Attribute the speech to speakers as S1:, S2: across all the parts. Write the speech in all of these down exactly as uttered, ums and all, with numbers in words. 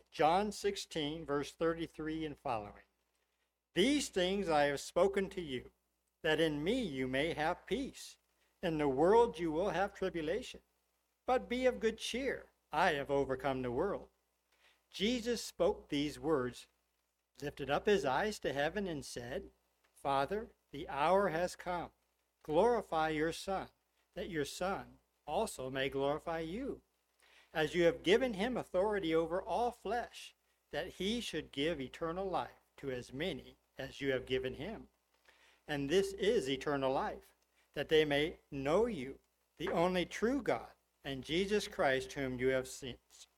S1: John sixteen, verse thirty-three and following. These things I have spoken to you, that in me you may have peace. In the world you will have tribulation, but be of good cheer. I have overcome the world. Jesus spoke these words, lifted up his eyes to heaven, and said, Father, the hour has come. Glorify your Son, that your Son also may glorify you, as you have given him authority over all flesh, that he should give eternal life to as many as you have given him. And this is eternal life, that they may know you, the only true God, and Jesus Christ whom you have sent.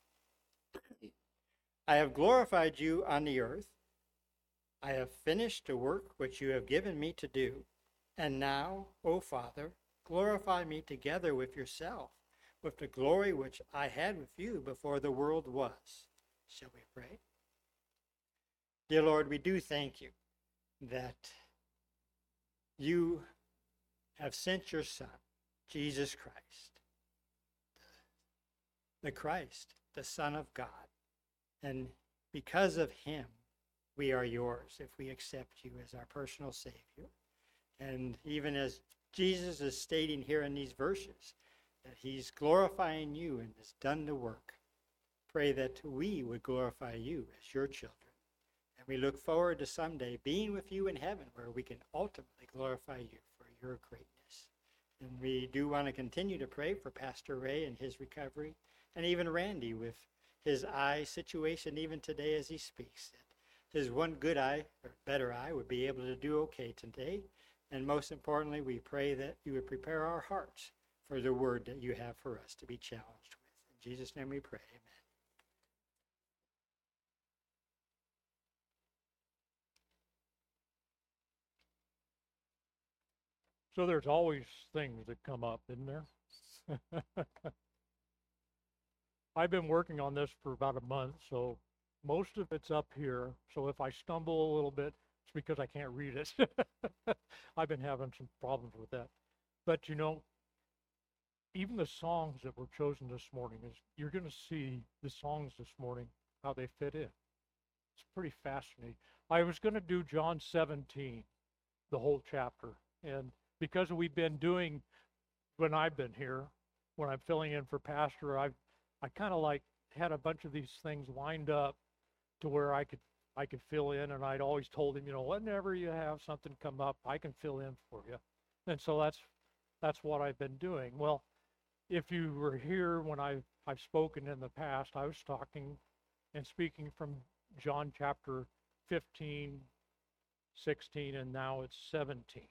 S1: I have glorified you on the earth. I have finished the work which you have given me to do. And now, O Father, glorify me together with yourself, with the glory which I had with you before the world was. Shall we pray? Dear Lord, we do thank you that you have sent your Son, Jesus Christ, the Christ, the Son of God. And because of him, we are yours if we accept you as our personal Savior. And even as Jesus is stating here in these verses, that he's glorifying you and has done the work. Pray that we would glorify you as your children. And we look forward to someday being with you in heaven, where we can ultimately glorify you for your greatness. And we do want to continue to pray for Pastor Ray and his recovery, and even Randy with his eye situation even today as he speaks. That his one good eye, or better eye, would be able to do okay today. And most importantly, we pray that you would prepare our hearts for the word that you have for us to be challenged with. In Jesus' name we pray, amen.
S2: So there's always things that come up, isn't there? I've been working on this for about a month, so most of it's up here. So if I stumble a little bit, it's because I can't read it. I've been having some problems with that. But you know, even the songs that were chosen this morning, is you're going to see the songs this morning, how they fit in. It's pretty fascinating. I was going to do John seventeen, the whole chapter. And because we've been doing, when I've been here, when I'm filling in for Pastor, I've I kind of like had a bunch of these things lined up to where I could I could fill in, and I'd always told him, you know, whenever you have something come up, I can fill in for you. And so that's that's what I've been doing. Well, if you were here when I've I've spoken in the past, I was talking and speaking from John chapter fifteen, sixteen, and now it's seventeen.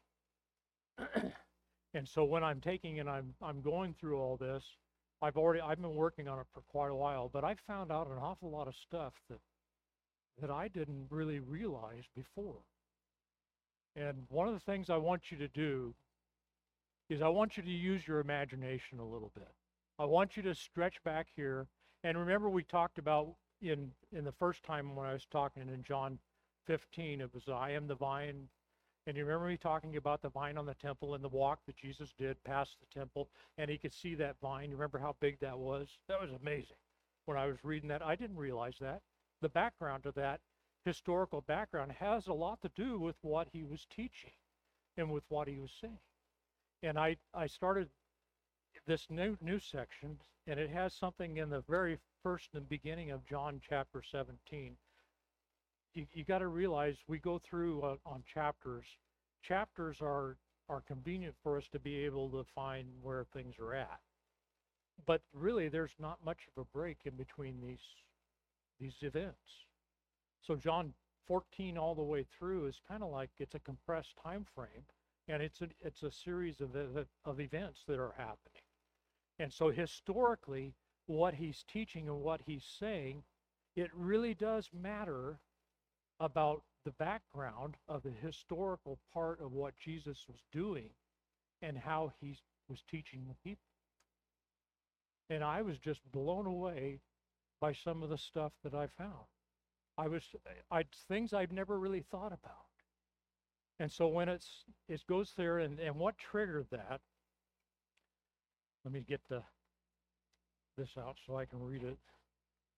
S2: And so when I'm taking and I'm I'm going through all this, I've already I've been working on it for quite a while, but I found out an awful lot of stuff that that I didn't really realize before. And one of the things I want you to do is I want you to use your imagination a little bit. I want you to stretch back here. And remember, we talked about in in the first time when I was talking in John fifteen, it was I am the vine. And you remember me talking about the vine on the temple and the walk that Jesus did past the temple, and he could see that vine. You remember how big that was? That was amazing. When I was reading that, I didn't realize that. The background of that historical background has a lot to do with what he was teaching and with what he was saying. And I, I started this new new section, and it has something in the very first and beginning of John chapter seventeen. You, you got to realize we go through uh, on chapters. Chapters are are convenient for us to be able to find where things are at. But really, there's not much of a break in between these these events. So John fourteen all the way through is kind of like it's a compressed time frame, and it's a it's a series of of events that are happening. And so historically, what he's teaching and what he's saying, it really does matter about the background of the historical part of what Jesus was doing and how he was teaching the people. And I was just blown away by some of the stuff that I found. I was, I things I'd never really thought about. And so when it's, it goes there, and, and what triggered that, let me get the, this out so I can read it.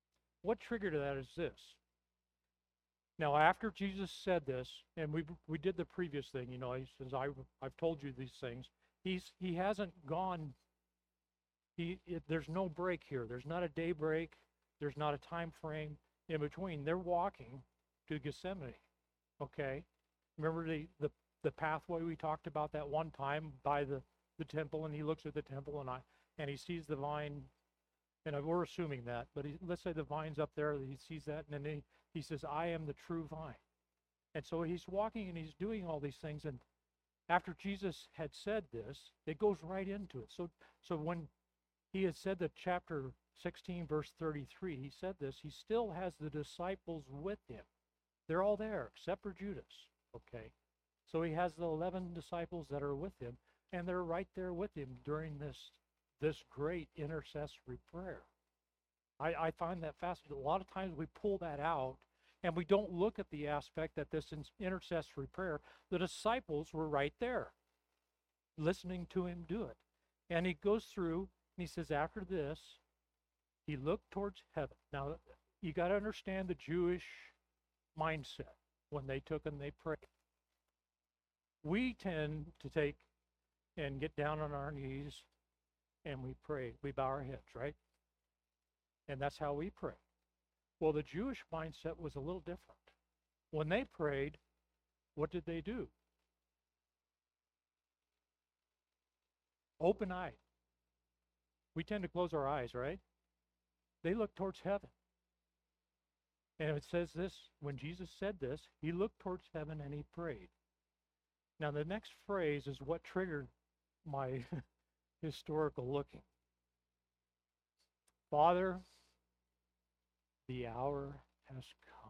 S2: what triggered that is this. Now, after Jesus said this, and we we did the previous thing, you know, he says, I, I've told you these things. He's He hasn't gone, he it, there's no break here. There's not a day break. There's not a time frame in between. They're walking to Gethsemane, okay? Remember the, the, the pathway we talked about that one time by the, the temple, and he looks at the temple, and I and he sees the vine, and we're assuming that, but he, let's say the vine's up there, he sees that, and then he, he says, I am the true vine. And so he's walking and he's doing all these things, and after Jesus had said this, it goes right into it. So, so when he had said that chapter sixteen, verse thirty-three, he said this, he still has the disciples with him. They're all there, except for Judas, okay? So he has the eleven disciples that are with him, and they're right there with him during this, this great intercessory prayer. I, I find that fascinating. A lot of times we pull that out, and we don't look at the aspect that this intercessory prayer, the disciples were right there, listening to him do it. And he goes through, and he says, after this, he looked towards heaven. Now, you got to understand the Jewish mindset when they took and they prayed. We tend to take and get down on our knees and we pray. We bow our heads, right? And that's how we pray. Well, the Jewish mindset was a little different. When they prayed, what did they do? Open-eyed. We tend to close our eyes, right? They looked towards heaven. And it says this, when Jesus said this, he looked towards heaven and he prayed. Now, the next phrase is what triggered my historical looking. Father, the hour has come.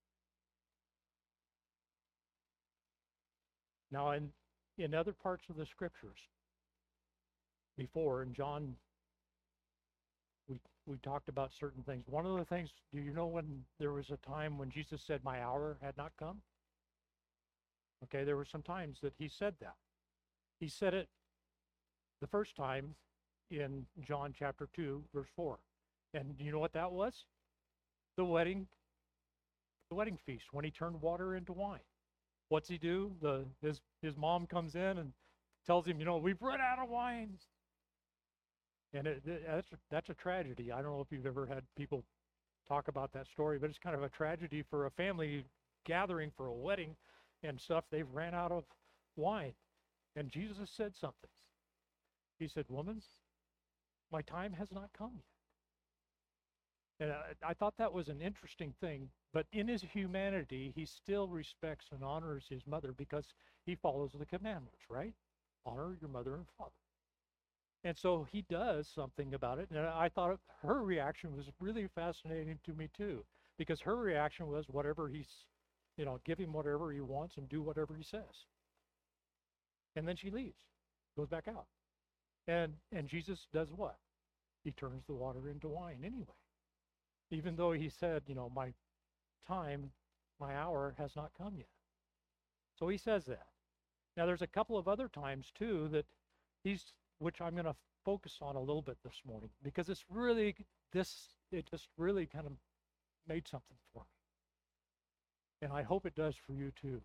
S2: Now, in, in other parts of the scriptures, before, in John, we we talked about certain things. One of the things, do you know when there was a time when Jesus said, my hour had not come? Okay, there were some times that he said that. He said it the first time in John chapter two, verse four. And do you know what that was? The wedding, the wedding feast, when he turned water into wine. What's he do? The his his mom comes in and tells him, you know, we've run out of wine. And it, it, that's, a, that's a tragedy. I don't know if you've ever had people talk about that story, but it's kind of a tragedy for a family gathering for a wedding and stuff. They've ran out of wine. And Jesus said something. He said, woman, my time has not come yet. And I, I thought that was an interesting thing. But in his humanity, he still respects and honors his mother because he follows the commandments, right? Honor your mother and father. And so he does something about it. And I thought her reaction was really fascinating to me too, because her reaction was whatever he's, you know, give him whatever he wants and do whatever he says. And then she leaves, goes back out. And and Jesus does what? He turns the water into wine anyway. Even though he said, you know, my time, my hour has not come yet. So he says that. Now there's a couple of other times too that he's, which I'm going to focus on a little bit this morning, because it's really, this, it just really kind of made something for me. And I hope it does for you too.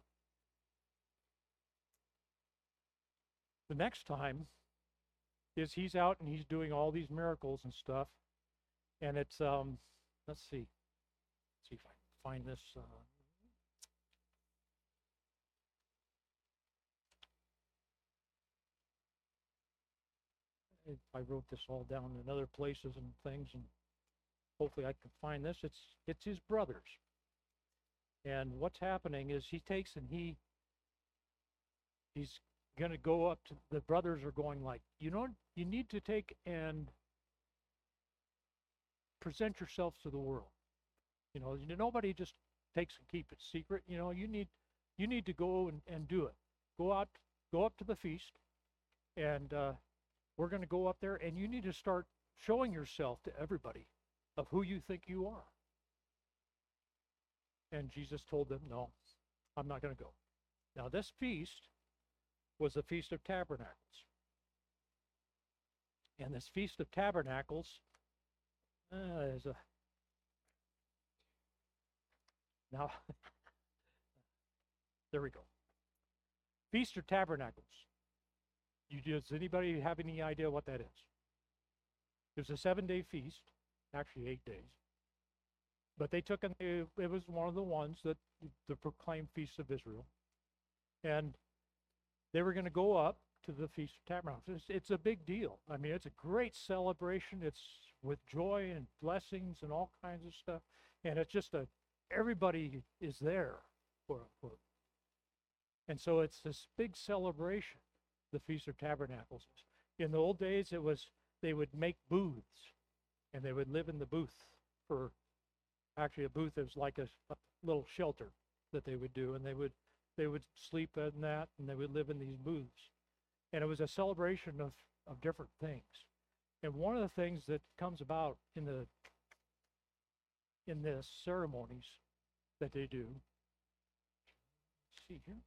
S2: The next time is he's out and he's doing all these miracles and stuff. And it's, um, let's see, let's see if I can find this. Uh, I wrote this all down in other places and things, and hopefully I can find this. It's it's his brothers. And what's happening is he takes and he he's going to go up to, the brothers are going like, you know, you need to take and present yourselves to the world. You know, nobody just takes and keep it secret. You know, you need you need to go and, and do it. Go out, go up to the feast, and uh, we're going to go up there, and you need to start showing yourself to everybody of who you think you are. And Jesus told them, no, I'm not going to go. Now, this feast was the Feast of Tabernacles. And this Feast of Tabernacles uh, is a, Now, there we go. Feast of Tabernacles. You, does anybody have any idea what that is? It was a seven-day feast, actually eight days. But they took, and they, it was one of the ones that the proclaimed Feast of Israel. And they were going to go up to the Feast of Tabernacles. It's, it's a big deal. I mean, it's a great celebration. It's with joy and blessings and all kinds of stuff. And it's just a, everybody is there, quote unquote. And so it's this big celebration, the Feast of Tabernacles. In the old days, it was, they would make booths, and they would live in the booth for, actually a booth is like a, a little shelter that they would do, and they would, they would sleep in that, and they would live in these booths. And it was a celebration of, of different things. And one of the things that comes about in the, in the ceremonies that they do, let's see here.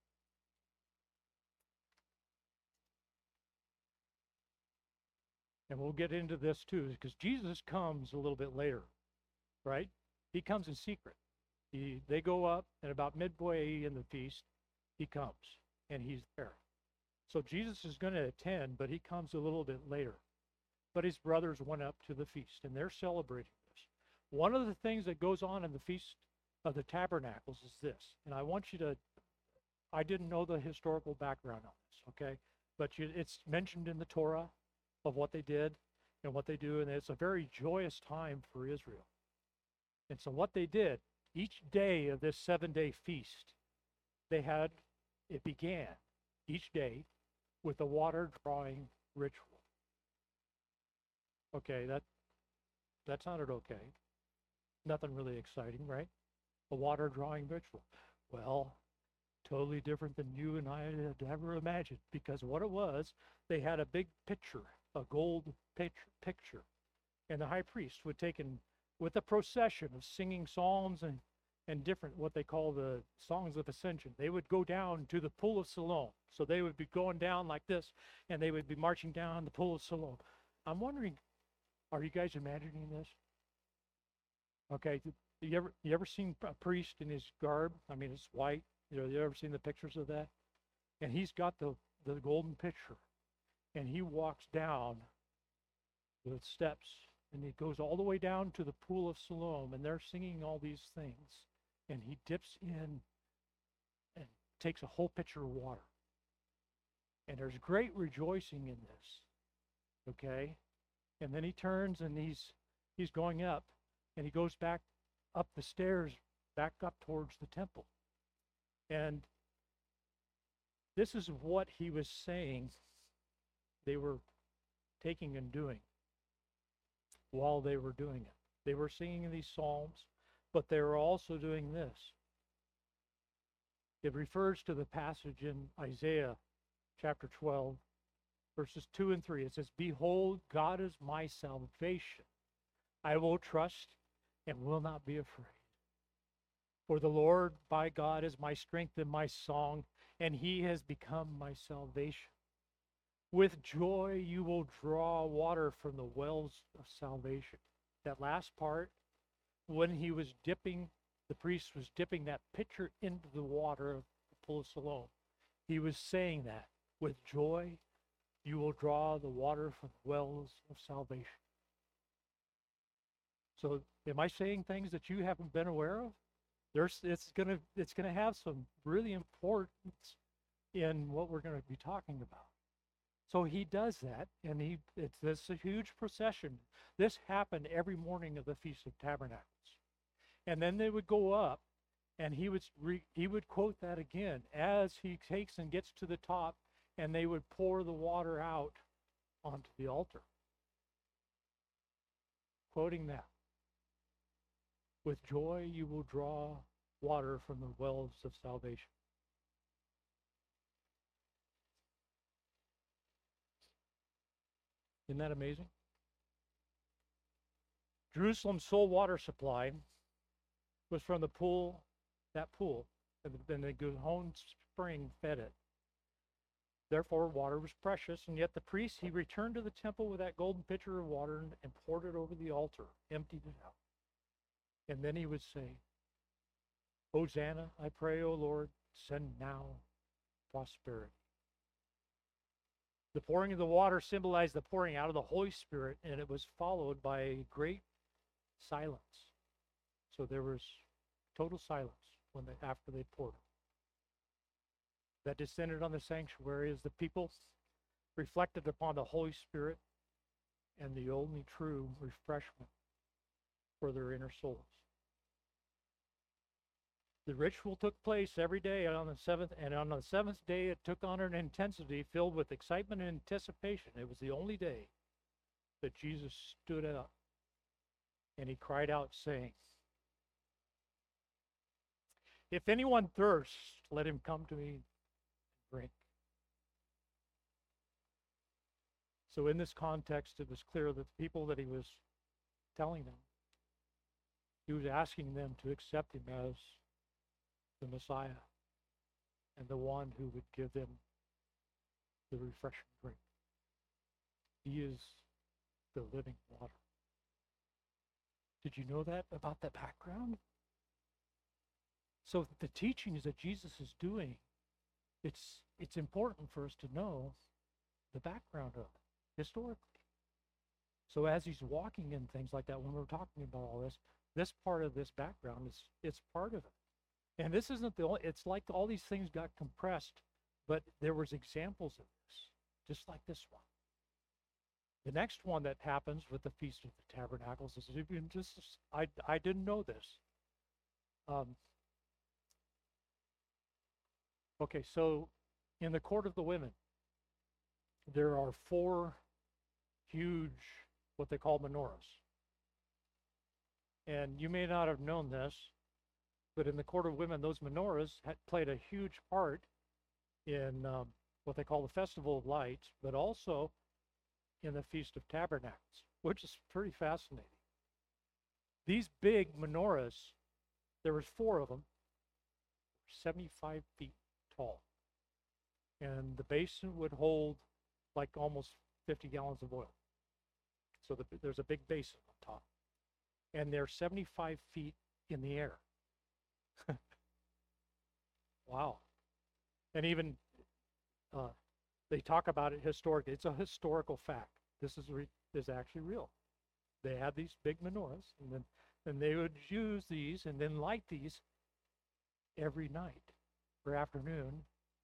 S2: And we'll get into this too, because Jesus comes a little bit later, right? He comes in secret. He, they go up, and about midway in the feast, he comes, and he's there. So Jesus is going to attend, but he comes a little bit later. But his brothers went up to the feast, and they're celebrating this. One of the things that goes on in the Feast of the Tabernacles is this, and I want you to, I didn't know the historical background on this, okay? But you, it's mentioned in the Torah of what they did and what they do, and it's a very joyous time for Israel. And so what they did, each day of this seven-day feast, they had, it began each day with a water drawing ritual. Okay, that that sounded okay. Nothing really exciting, right? A water drawing ritual. Well, totally different than you and I had ever imagined, because what it was, they had a big pitcher, a gold picture, picture, and the high priest would take in with a procession of singing psalms and and different, what they call the songs of ascension. They would go down to the pool of Siloam. So they would be going down like this, and they would be marching down the pool of Siloam. I'm wondering, are you guys imagining this? Okay, you ever you ever seen a priest in his garb? I mean, it's white. You know, you ever seen the pictures of that? And he's got the the golden pitcher, and he walks down the steps, and he goes all the way down to the pool of Siloam, and they're singing all these things, and he dips in and takes a whole pitcher of water. And there's great rejoicing in this, okay? And then he turns, and he's he's going up, and he goes back up the stairs, back up towards the temple. And this is what he was saying they were taking and doing while they were doing it. They were singing these psalms, but they were also doing this. It refers to the passage in Isaiah chapter twelve, verses two and three. It says, "Behold, God is my salvation. I will trust and will not be afraid. For the Lord by God is my strength and my song, and he has become my salvation. With joy you will draw water from the wells of salvation." That last part, when he was dipping, the priest was dipping that pitcher into the water of the pool of Siloam, he was saying that, with joy you will draw the water from the wells of salvation. So am I saying things that you haven't been aware of? There's, it's gonna, it's gonna have some really importance in what we're gonna be talking about. So he does that, and he, it's this a huge procession. This happened every morning of the Feast of Tabernacles. And then they would go up, and he would re, he would quote that again as he takes and gets to the top, and they would pour the water out onto the altar. Quoting that. With joy you will draw water from the wells of salvation. Isn't that amazing? Jerusalem's sole water supply was from the pool, that pool, and then the Gihon spring fed it. Therefore, water was precious, and yet the priest, he returned to the temple with that golden pitcher of water and poured it over the altar, emptied it out. And then he would say, Hosanna, I pray, O Lord, send now prosperity. The pouring of the water symbolized the pouring out of the Holy Spirit, and it was followed by a great silence. So there was total silence when they, after they poured it. That descended on the sanctuary as the people reflected upon the Holy Spirit and the only true refreshment for their inner souls. The ritual took place every day on the seventh, and on the seventh day it took on an intensity filled with excitement and anticipation. It was the only day that Jesus stood up and he cried out, saying, "If anyone thirsts, let him come to me and drink." So in this context, it was clear that the people that he was telling them, he was asking them to accept him as the Messiah and the one who would give them the refreshing drink. He is the living water. Did you know that about that background? So the teachings that Jesus is doing, it's it's important for us to know the background of it historically. So as he's walking in things like that, when we're talking about all this, this part of this background is it's part of it. And this isn't the only, it's like all these things got compressed, but there was examples of this, just like this one. The next one that happens with the Feast of the Tabernacles is even just, I, I didn't know this. Um, okay, so in the Court of the Women, there are four huge, what they call menorahs. And you may not have known this, but in the Court of Women, those menorahs had played a huge part in um, what they call the Festival of Lights, but also in the Feast of Tabernacles, which is pretty fascinating. These big menorahs, there was four of them, seventy-five feet tall. And the basin would hold like almost fifty gallons of oil. So the, there's a big basin on top. And they're seventy-five feet in the air. Wow. And even uh, they talk about it historically. It's a historical fact. This is re- is actually real. They had these big menorahs, and then and they would use these and then light these every night or afternoon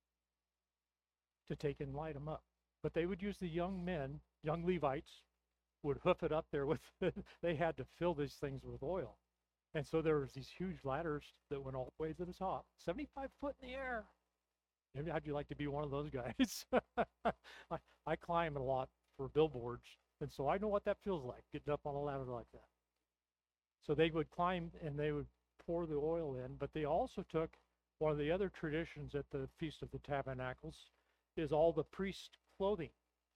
S2: to take and light them up. But they would use the young men, young Levites, would hoof it up there with, they had to fill these things with oil. And so there was these huge ladders that went all the way to the top, seventy-five foot in the air. Maybe how'd you like to be one of those guys? I, I climb a lot for billboards, and so I know what that feels like, getting up on a ladder like that. So they would climb and they would pour the oil in, but they also took one of the other traditions at the Feast of the Tabernacles is all the priest's clothing.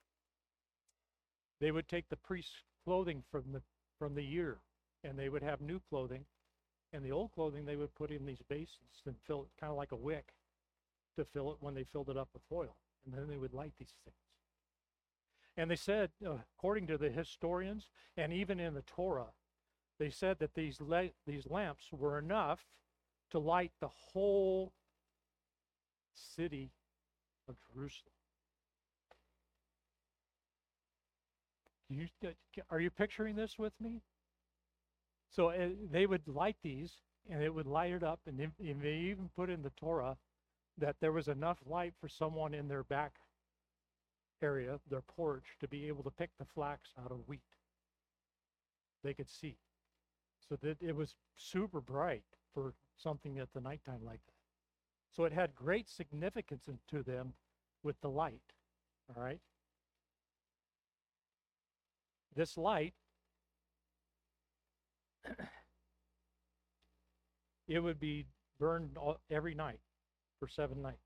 S2: They would take the priest's clothing from the from the year, and they would have new clothing, and the old clothing they would put in these basins and fill it kind of like a wick to fill it when they filled it up with oil, and then they would light these things. And they said, uh, according to the historians, and even in the Torah, they said that these la- these lamps were enough to light the whole city of Jerusalem. You, are you picturing this with me? So uh, they would light these, and it would light it up, and, they, and they even put in the Torah that there was enough light for someone in their back area, their porch, to be able to pick the flax out of wheat. They could see. So that it was super bright for something at the nighttime like that. So it had great significance to them with the light, all right? This light, it would be burned all, every night for seven nights.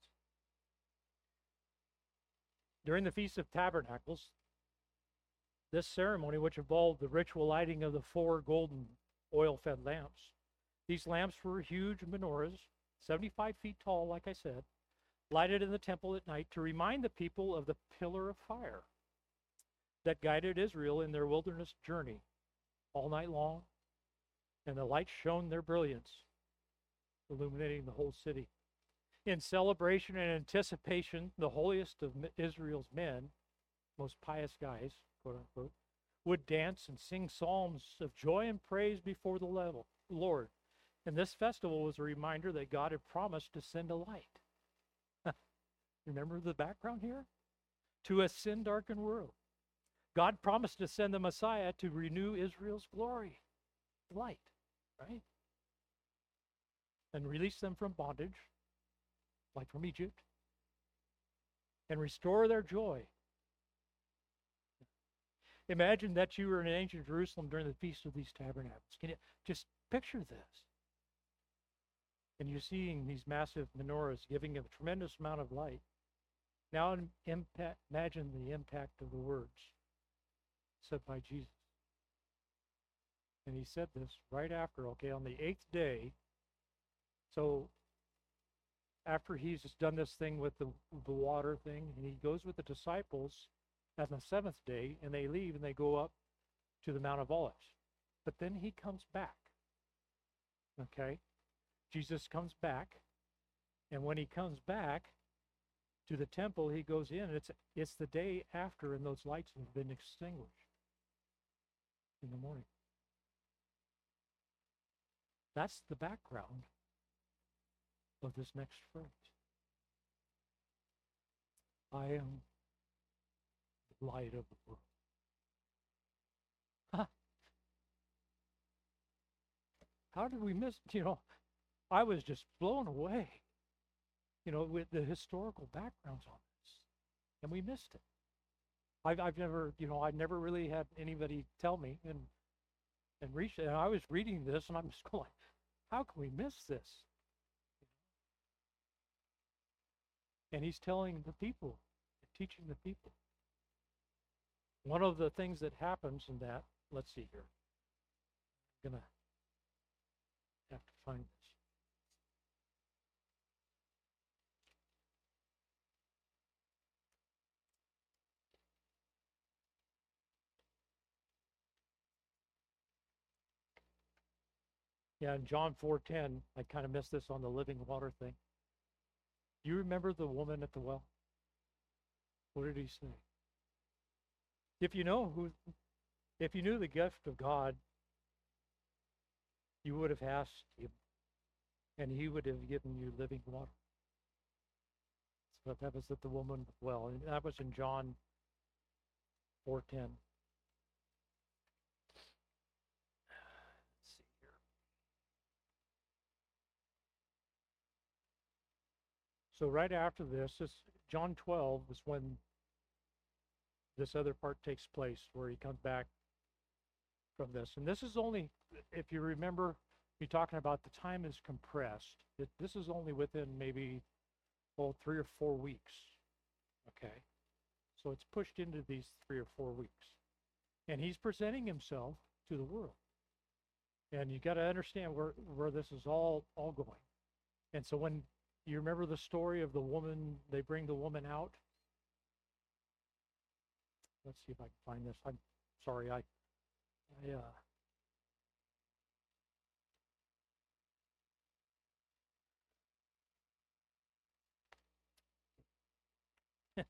S2: During the Feast of Tabernacles, this ceremony, which involved the ritual lighting of the four golden oil-fed lamps, these lamps were huge menorahs, seventy-five feet tall, like I said, lighted in the temple at night to remind the people of the pillar of fire that guided Israel in their wilderness journey all night long, and the light shone their brilliance illuminating the whole city. In celebration and anticipation, the holiest of Israel's men, most pious guys, quote unquote, would dance and sing psalms of joy and praise before the level, Lord. And this festival was a reminder that God had promised to send a light. Remember the background here? To a sin-darkened world. God promised to send the Messiah to renew Israel's glory, light, right? And release them from bondage, like from Egypt, and restore their joy. Imagine that you were in ancient Jerusalem during the Feast of these Tabernacles. Can you just picture this? And you're seeing these massive menorahs giving a tremendous amount of light. Now impact, imagine the impact of the words said by Jesus. And he said this right after, okay, on the eighth day. So after he's just done this thing with the, the water thing, and he goes with the disciples on the seventh day, and they leave and they go up to the Mount of Olives. But then he comes back. Okay? Jesus comes back, and when he comes back to the temple, he goes in. It's it's the day after, and those lights have been extinguished in the morning. That's the background of this next phrase. I am the light of the world. Huh. How did we miss, you know, I was just blown away, you know, with the historical backgrounds on this, and we missed it. I've, I've never, you know, I never really had anybody tell me and and reach it. And I was reading this, and I'm just going, how can we miss this? And he's telling the people, teaching the people. One of the things that happens in that, let's see here. I'm going to have to find this. Yeah, in John four ten, I kind of missed this on the living water thing. Do you remember the woman at the well? What did he say? If you know who, if you knew the gift of God, you would have asked him, and he would have given you living water. So that was at the woman at the well, and that was in John four ten. Let's see here. So right after this, this John twelve is when this other part takes place, where he comes back from this. And this is only, if you remember me talking about the time is compressed, it, this is only within maybe, well, three or four weeks. Okay? So it's pushed into these three or four weeks. And he's presenting himself to the world. And you got to understand where, where this is all, all going. And so when you remember the story of the woman, they bring the woman out. Let's see if I can find this. I'm sorry, I, I uh,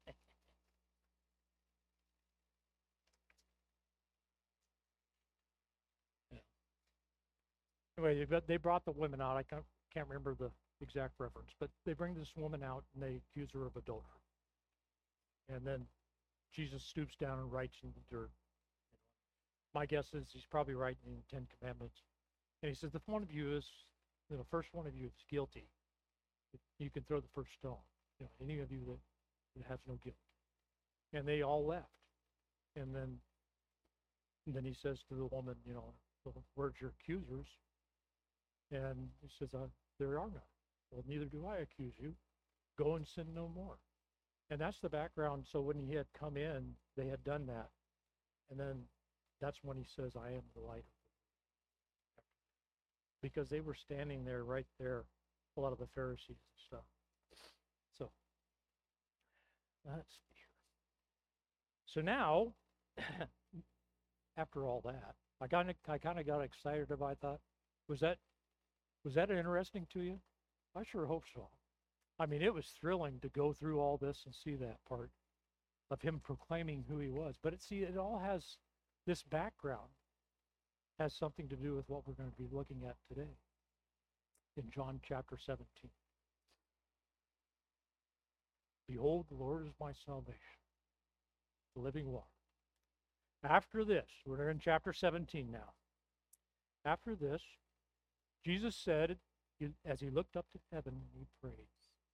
S2: anyway, but they brought the women out. I can't, can't remember the exact reference, but they bring this woman out and they accuse her of adultery. And then Jesus stoops down and writes in the dirt. My guess is he's probably writing in the Ten Commandments. And he says, if one of you is, you know, the first one of you is guilty, you can throw the first stone. You know, any of you that, that has no guilt. And they all left. And then, and then he says to the woman, you know, where's your accusers? And he says, uh, there are none. Well, neither do I accuse you. Go and sin no more. And that's the background. So when he had come in, they had done that. And then that's when he says, I am the light. Because they were standing there, right there, a lot of the Pharisees and stuff. So, let's see here. So now, after all that, I kind of I kind of got excited about that. Was that was that interesting to you? I sure hope so. I mean, it was thrilling to go through all this and see that part of him proclaiming who he was. But it, see, it all has this background, has something to do with what we're going to be looking at today in John chapter seventeen. Behold, the Lord is my salvation, the living water. After this, we're in chapter seventeen now. After this, Jesus said, as he looked up to heaven, he prayed,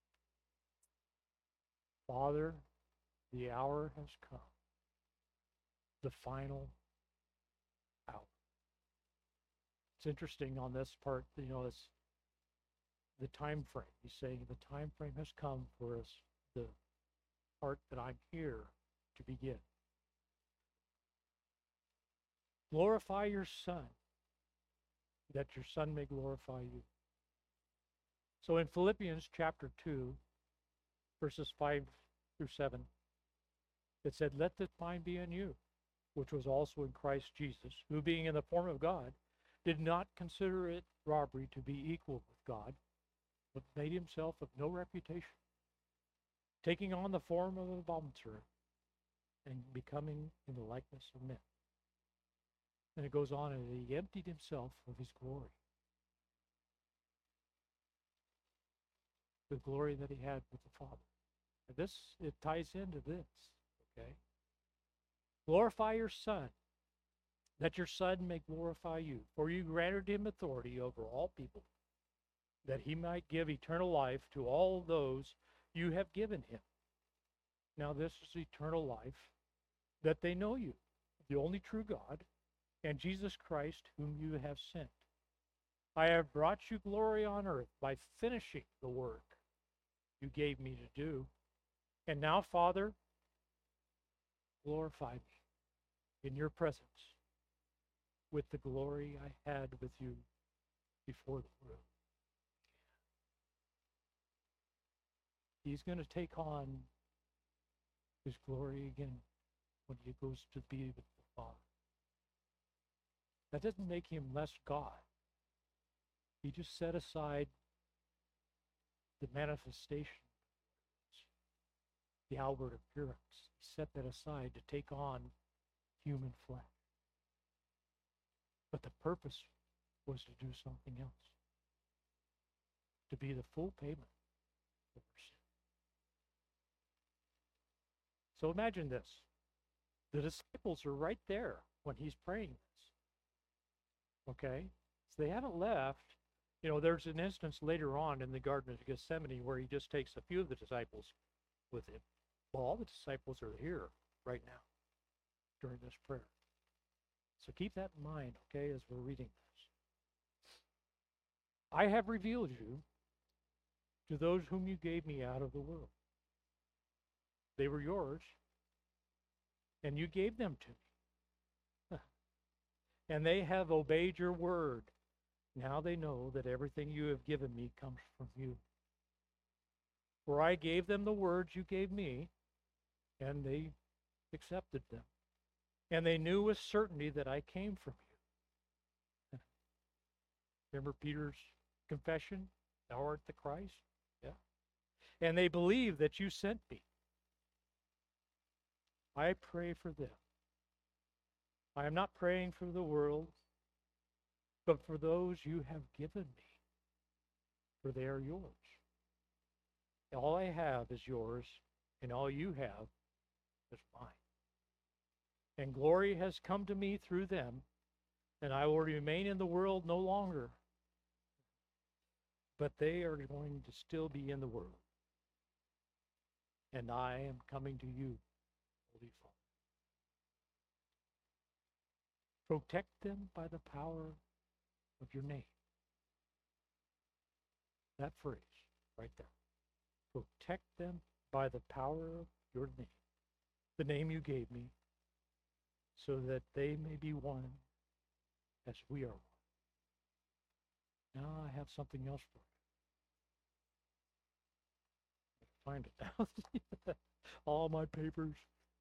S2: Father, the hour has come, the final hour. It's interesting on this part, you know, it's the time frame. He's saying the time frame has come for us, the part that I'm here to begin. Glorify your Son, that your Son may glorify you. So in Philippians chapter two, verses five through seven, it said, let this mind be in you, which was also in Christ Jesus, who being in the form of God, did not consider it robbery to be equal with God, but made himself of no reputation, taking on the form of a bondservant and becoming in the likeness of men. And it goes on, and he emptied himself of his glory, the glory that he had with the Father. And this, it ties into this, okay? Glorify your Son, that your Son may glorify you. For you granted him authority over all people, that he might give eternal life to all those you have given him. Now this is eternal life, that they know you, the only true God, and Jesus Christ, whom you have sent. I have brought you glory on earth by finishing the work you gave me to do. And now, Father, glorify me in your presence with the glory I had with you before the world. He's going to take on his glory again when he goes to be with the Father. That doesn't make him less God. He just set aside the manifestation, the outward appearance. He set that aside to take on human flesh. But the purpose was to do something else, to be the full payment for sin. So imagine this. The disciples are right there when he's praying this. Okay? So they haven't left. You know, there's an instance later on in the Garden of Gethsemane where he just takes a few of the disciples with him. Well, all the disciples are here right now during this prayer. So keep that in mind, okay, as we're reading this. I have revealed you to those whom you gave me out of the world. They were yours, and you gave them to me. And they have obeyed your word. Now they know that everything you have given me comes from you. For I gave them the words you gave me, and they accepted them. And they knew with certainty that I came from you. Remember Peter's confession? Thou art the Christ? Yeah. And they believe that you sent me. I pray for them. I am not praying for the world, but for those you have given me, for they are yours. All I have is yours, and all you have is mine. And glory has come to me through them, and I will remain in the world no longer, but they are going to still be in the world. And I am coming to you, Holy Father. Protect them by the power of your name. That phrase right there. Protect them by the power of your name, the name you gave me, so that they may be one as we are one. Now I have something else for you. Find it now. All my papers.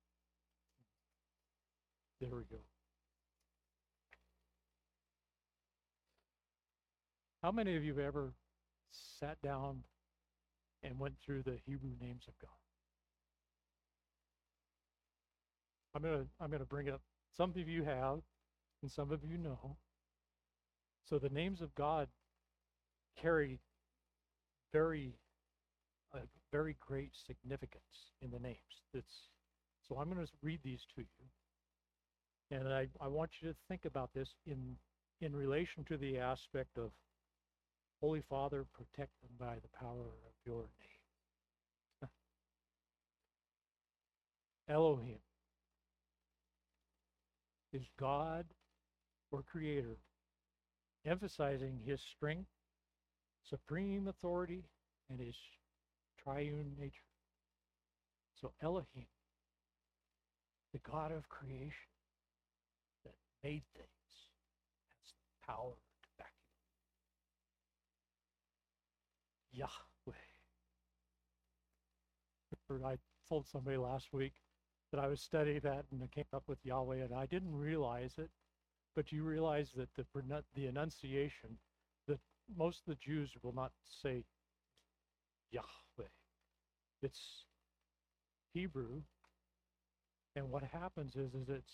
S2: There we go. How many of you have ever sat down and went through the Hebrew names of God. I'm gonna I'm gonna bring up, some of you have, and some of you know. So the names of God carry very a very great significance in the names. It's, so I'm going to read these to you. And I, I want you to think about this in in relation to the aspect of Holy Father, protect them by the power of your name. Elohim is God or creator, emphasizing his strength, supreme authority, and his triune nature. So Elohim, the God of creation that made things, has the power to back you. Yahweh. I told somebody last week that I was studying that and I came up with Yahweh, and I didn't realize it, but you realize that the the enunciation, that most of the Jews will not say Yahweh. It's Hebrew, and what happens is, is it's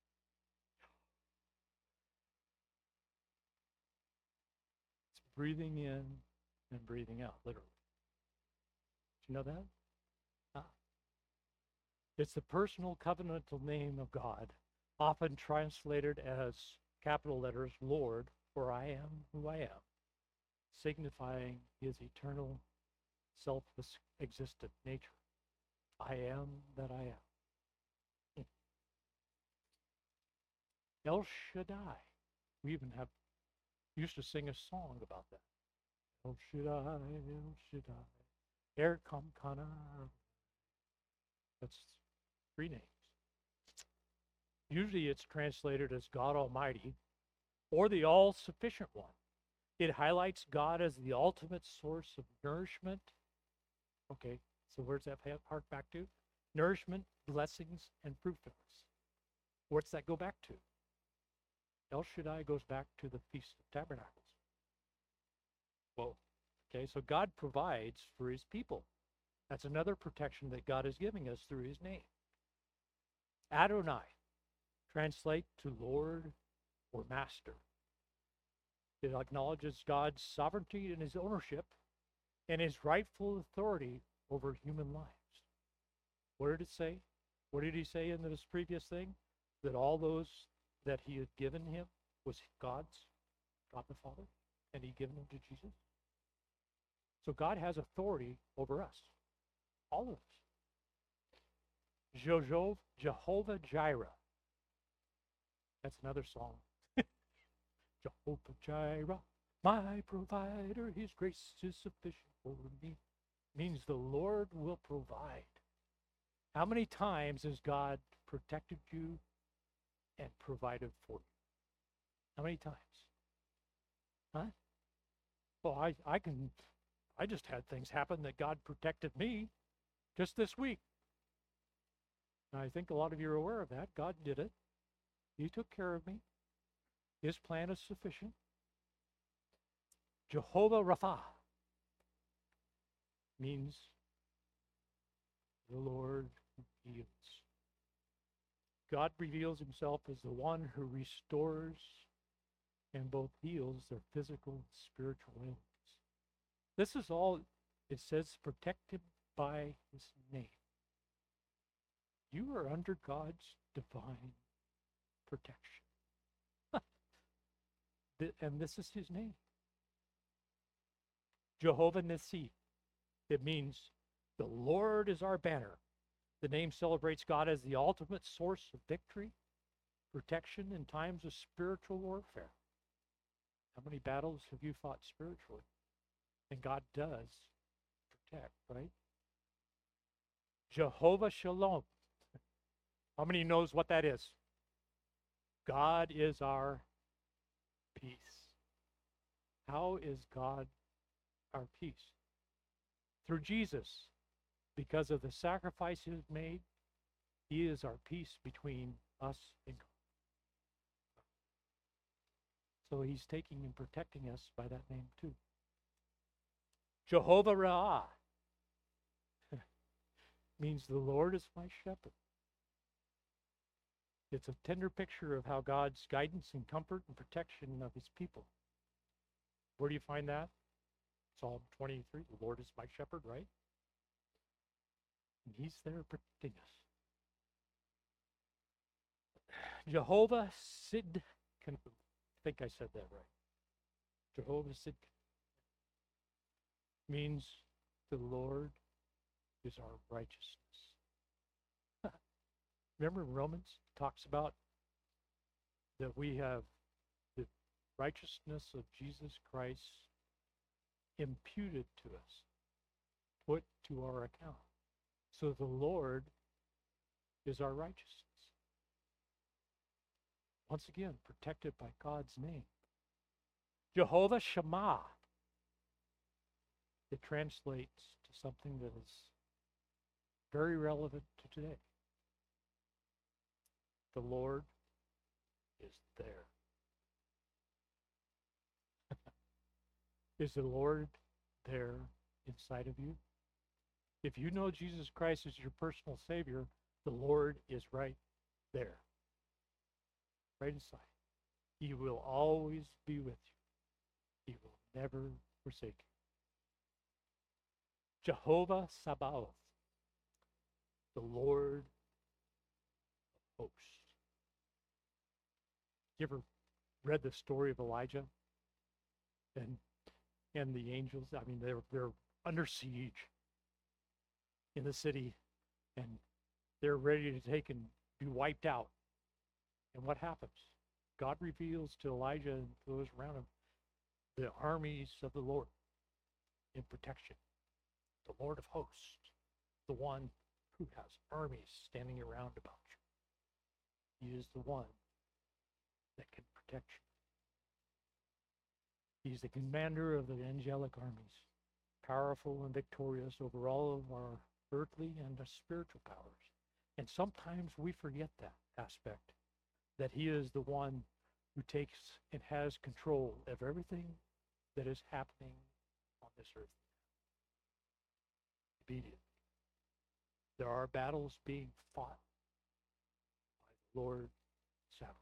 S2: it's breathing in and breathing out, literally. Do you know that? Ah. It's the personal covenantal name of God, often translated as capital letters Lord, for I am who I am, signifying his eternal self-existent nature. I am that I am. El Shaddai. We even have used to sing a song about that. El Shaddai, El Shaddai, Erkam Kana. That's three names. Usually it's translated as God Almighty or the All-Sufficient One. It highlights God as the ultimate source of nourishment. Okay, so where's that hark back to? Nourishment, blessings, and fruitfulness. Where's that go back to? El Shaddai goes back to the Feast of Tabernacles. Whoa. Okay, so God provides for his people. That's another protection that God is giving us through his name. Adonai, translate to Lord or Master. It acknowledges God's sovereignty and his ownership and his rightful authority over human lives. What did it say? What did he say in this previous thing? That all those that he had given him was God's, God the Father, and he given them to Jesus. So God has authority over us, all of us. Jojo, Jehovah Jireh. That's another song. Jehovah Jireh, my provider, his grace is sufficient for me. Means the Lord will provide. How many times has God protected you and provided for you? How many times? Huh? Well, I, I can, I just had things happen that God protected me just this week. And I think a lot of you are aware of that. God did it. He took care of me. His plan is sufficient. Jehovah Rapha means the Lord who heals. God reveals himself as the one who restores and both heals their physical and spiritual ailments. This is all, it says, protected by his name. You are under God's divine protection. And this is his name. Jehovah Nissi. It means the Lord is our banner. The name celebrates God as the ultimate source of victory, protection in times of spiritual warfare. How many battles have you fought spiritually? And God does protect, right? Jehovah Shalom. How many knows what that is? God is our peace. How is God our peace? Through Jesus. Because of the sacrifice he has made, he is our peace between us and God. So he's taking and protecting us by that name too. Jehovah Ra'ah means the Lord is my shepherd. It's a tender picture of how God's guidance and comfort and protection of his people. Where do you find that? Psalm twenty-three, the Lord is my shepherd, right? And he's there protecting us. Jehovah Sidkenu. I think I said that right. Jehovah Sidkenu means the Lord is our righteousness. Remember Romans talks about that we have the righteousness of Jesus Christ imputed to us, put to our account. So the Lord is our righteousness. Once again, protected by God's name. Jehovah Shammah. It translates to something that is very relevant to today. The Lord is there. Is the Lord there inside of you? If you know Jesus Christ as your personal Savior, the Lord is right there. Right inside. He will always be with you. He will never forsake you. Jehovah Sabaoth, the Lord of hosts. You ever read the story of Elijah and and the angels? I mean, they're they're under siege in the city, and they're ready to take and be wiped out. And what happens? God reveals to Elijah and those around him the armies of the Lord in protection. The Lord of hosts, the one who has armies standing around about you. He is the one that can protect you. He's the commander of the angelic armies, powerful and victorious over all of our earthly and our spiritual powers. And sometimes we forget that aspect, that he is the one who takes and has control of everything that is happening on this earth. Obedient. There are battles being fought by the Lord Sabaoth.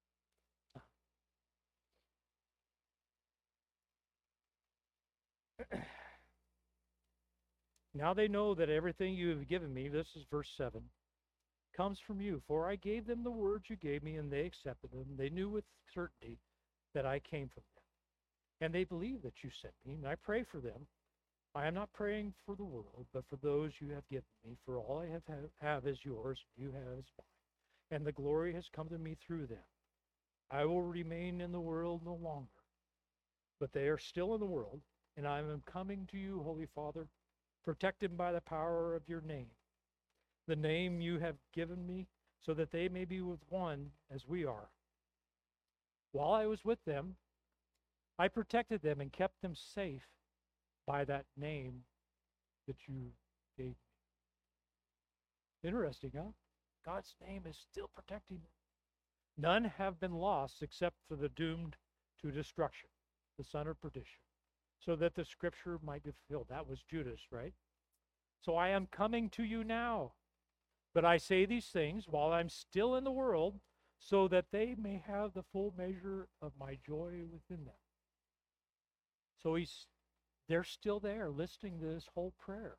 S2: Now they know that everything you have given me, this is verse seven, comes from you. For I gave them the words you gave me, and they accepted them. They knew with certainty that I came from them. And they believe that you sent me, and I pray for them. I am not praying for the world, but for those you have given me. For all I have, have, have is yours, and you have is mine. And the glory has come to me through them. I will remain in the world no longer, but they are still in the world, and I am coming to you, Holy Father, protected by the power of your name, the name you have given me, so that they may be with one as we are. While I was with them, I protected them and kept them safe by that name that you gave me. Interesting, huh? God's name is still protecting them. None have been lost except for the doomed to destruction, the son of perdition, so that the scripture might be fulfilled. That was Judas, right? So I am coming to you now, but I say these things while I'm still in the world, so that they may have the full measure of my joy within them. So he's they're still there listening to this whole prayer.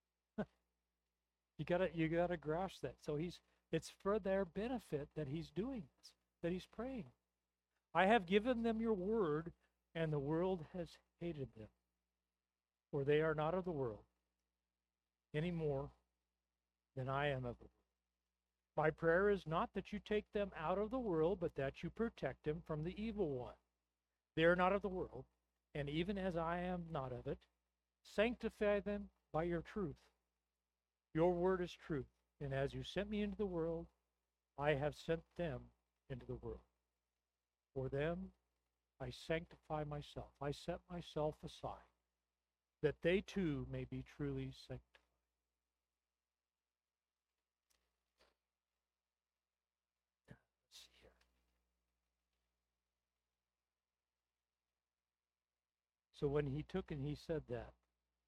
S2: you gotta you gotta grasp that. So he's it's for their benefit that he's doing this, that he's praying. I have given them your word, and the world has hated them, for they are not of the world any more than I am of the world. My prayer is not that you take them out of the world, but that you protect them from the evil one. They are not of the world, and even as I am not of it, sanctify them by your truth. Your word is truth, and as you sent me into the world, I have sent them into the world. For them I sanctify myself. I set myself aside, that they too may be truly sanctified. Let's see here. So when he took and he said that,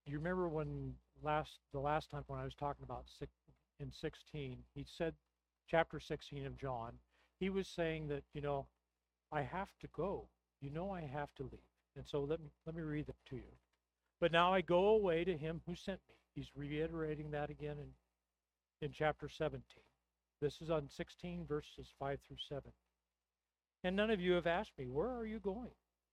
S2: you remember when last the last time when I was talking about six, in sixteen, he said, chapter sixteen of John, he was saying that, you know, I have to go. You know I have to leave. And so let me let me read that to you. But now I go away to him who sent me. He's reiterating that again in, in chapter seventeen. This is on sixteen, verses five through seven. And none of you have asked me, where are you going?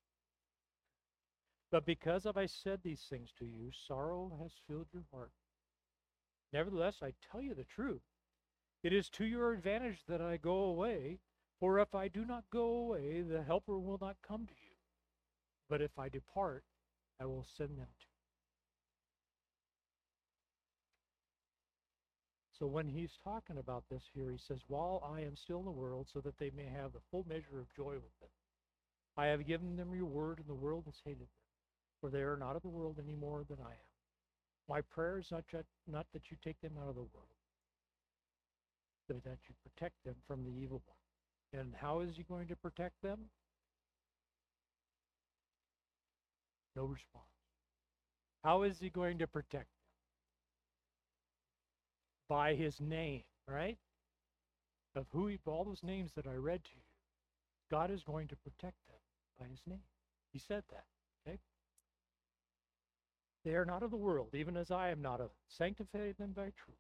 S2: But because of I said these things to you, sorrow has filled your heart. Nevertheless, I tell you the truth. It is to your advantage that I go away, for if I do not go away, the Helper will not come to you. But if I depart, I will send them to you. So when he's talking about this here, he says, while I am still in the world, so that they may have the full measure of joy with them. I have given them your word, and the world has hated them, for they are not of the world any more than I am. My prayer is not, ju- not that you take them out of the world, but that you protect them from the evil one. And how is he going to protect them? No response. How is he going to protect them? By his name, right? Of who he, all those names that I read to you, God is going to protect them by his name. He said that, okay? They are not of the world, even as I am not of it. Sanctify them by truth.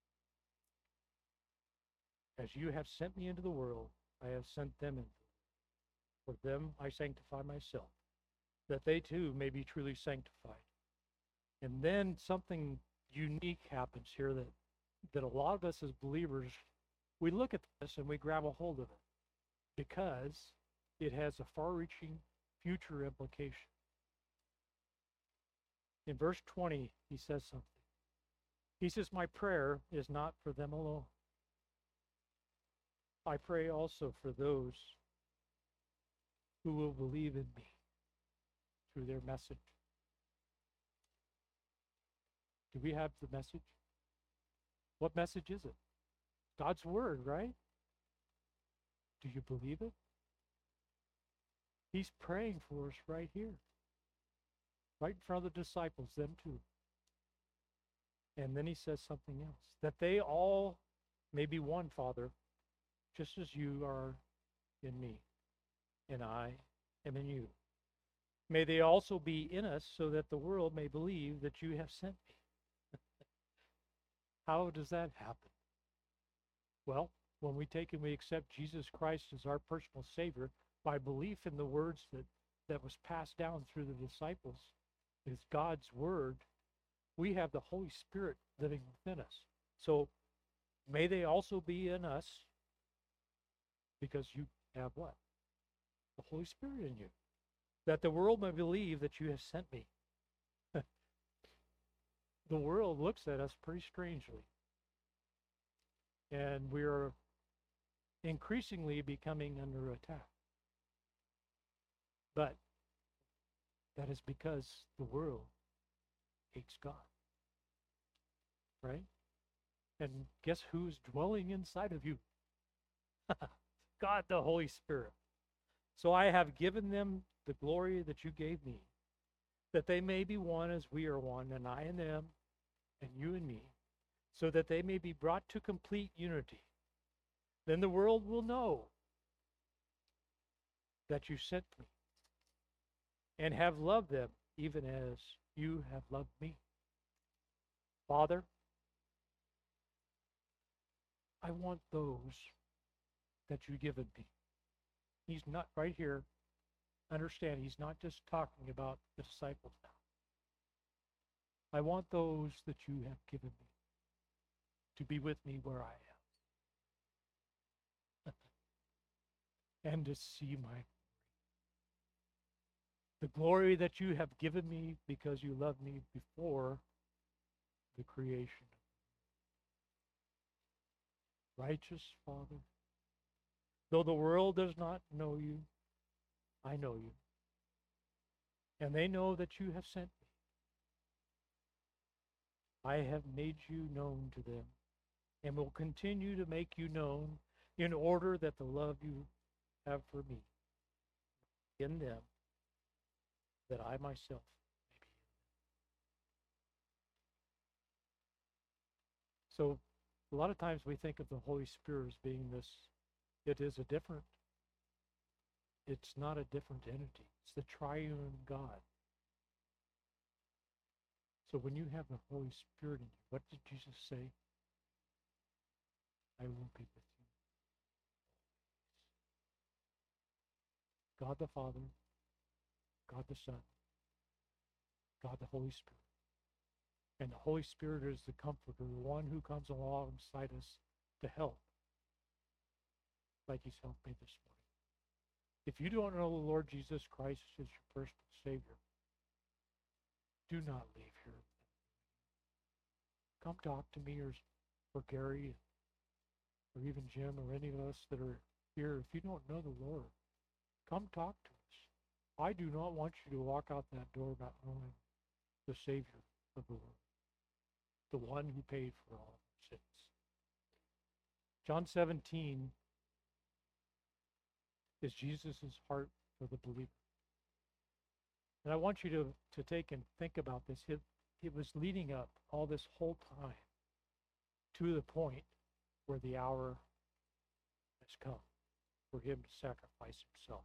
S2: As you have sent me into the world, I have sent them into the world. For them I sanctify myself, that they too may be truly sanctified. And then something unique happens here that, that a lot of us as believers, we look at this and we grab a hold of it because it has a far-reaching future implication. In verse twenty, he says something. He says, my prayer is not for them alone. I pray also for those who will believe in me through their message. Do we have the message? What message is it? God's word, right? Do you believe it? He's praying for us right here. Right in front of the disciples, them too. And then he says something else. That they all may be one, Father, just as you are in me, and I am in you. May they also be in us, so that the world may believe that you have sent me. How does that happen? Well, when we take and we accept Jesus Christ as our personal Savior by belief in the words that, that was passed down through the disciples, is God's word, we have the Holy Spirit living within us. So may they also be in us, because you have what? The Holy Spirit in you. That the world may believe that you have sent me. The world looks at us pretty strangely. And we're increasingly becoming under attack. But that is because the world hates God. Right? And guess who's dwelling inside of you? God, the Holy Spirit. So I have given them the glory that you gave me, that they may be one as we are one, and I and them, and you and me, so that they may be brought to complete unity. Then the world will know that you sent me and have loved them even as you have loved me. Father, I want those that you've given me. He's not right here. Understand, he's not just talking about the disciples now. I want those that you have given me to be with me where I am. And to see my the glory that you have given me because you loved me before the creation. Righteous Father, though the world does not know you, I know you. And they know that you have sent me. I have made you known to them and will continue to make you known in order that the love you have for me in them, that I myself may be in them. So a lot of times we think of the Holy Spirit as being this, it is a different, it's not a different entity. It's the triune God. So when you have the Holy Spirit in you, what did Jesus say? I will be with you. God the Father, God the Son, God the Holy Spirit. And the Holy Spirit is the comforter, the one who comes alongside us to help, like he's helped me this morning. If you don't know the Lord Jesus Christ as your personal Savior, do not leave here. Come talk to me or, or Gary or even Jim or any of us that are here. If you don't know the Lord, come talk to us. I do not want you to walk out that door not knowing the Savior of the world, the one who paid for all our sins. John seventeen is Jesus' heart for the believer. And I want you to, to take and think about this. It, it was leading up all this whole time to the point where the hour has come for him to sacrifice himself.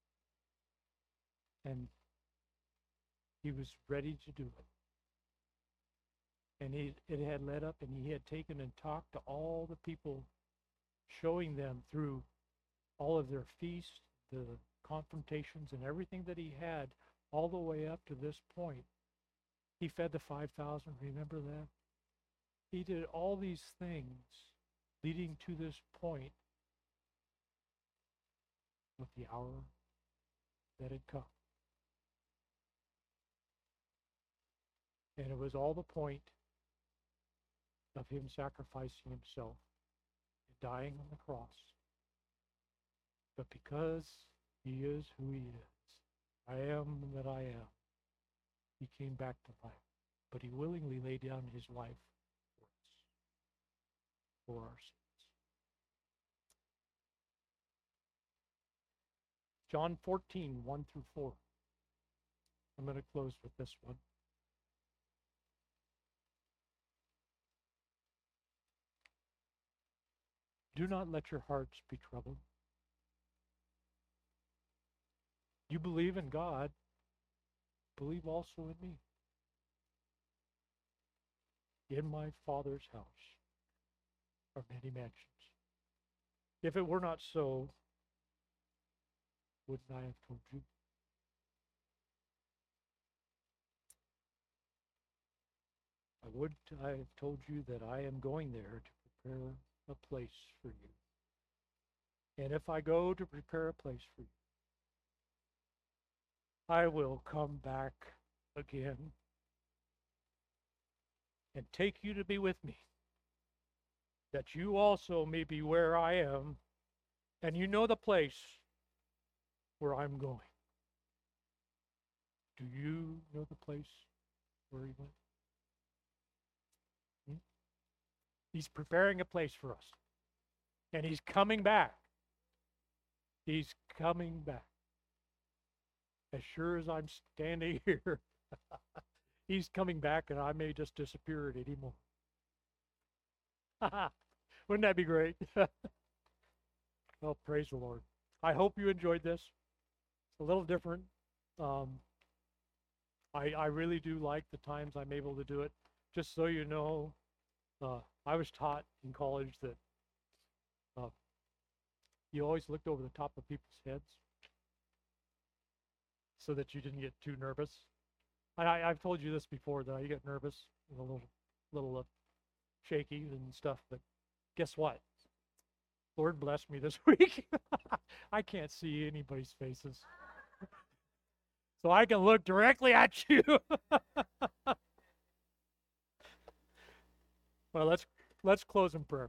S2: And he was ready to do it. And he, it had led up, and he had taken and talked to all the people, showing them through all of their feasts, the confrontations, and everything that he had all the way up to this point. He fed the five thousand, remember that? He did all these things leading to this point of the hour that had come. And it was all the point of him sacrificing himself and dying on the cross. But because he is who he is, I am that I am, he came back to life. But he willingly laid down his life for us, for our sins. John fourteen, one through four. I'm going to close with this one. Do not let your hearts be troubled. You believe in God, believe also in me. In my Father's house are many mansions. If it were not so, wouldn't I have told you? I would I have told you that I am going there to prepare a place for you. And if I go to prepare a place for you, I will come back again and take you to be with me, that you also may be where I am, and you know the place where I'm going. Do you know the place where he went? Hmm? He's preparing a place for us, and he's coming back. He's coming back. As sure as I'm standing here, he's coming back, and I may just disappear at any moment. Wouldn't that be great? Well, praise the Lord. I hope you enjoyed this. It's a little different. Um, I, I really do like the times I'm able to do it. Just so you know, uh, I was taught in college that uh, you always looked over the top of people's heads so that you didn't get too nervous. I, I, I've told you this before, that I get nervous and a little, little uh, shaky and stuff, but guess what? Lord bless me this week. I can't see anybody's faces. So I can look directly at you. Well, let's let's close in prayer.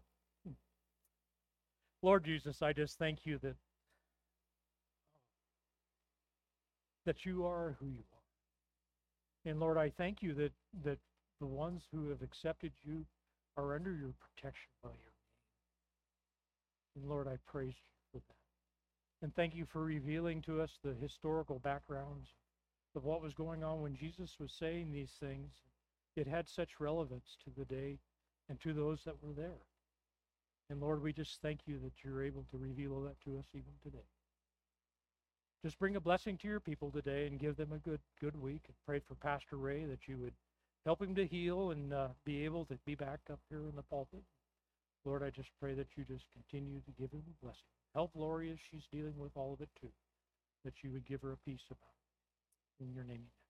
S2: Lord Jesus, I just thank you that that you are who you are. And Lord, I thank you that, that the ones who have accepted you are under your protection by your name. And Lord, I praise you for that. And thank you for revealing to us the historical backgrounds of what was going on when Jesus was saying these things. It had such relevance to the day and to those that were there. And Lord, we just thank you that you're able to reveal that to us even today. Just bring a blessing to your people today and give them a good good week. And pray for Pastor Ray that you would help him to heal and uh, be able to be back up here in the pulpit. Lord, I just pray that you just continue to give him a blessing. Help Lori as she's dealing with all of it too, that you would give her a peace about it. In your name, amen.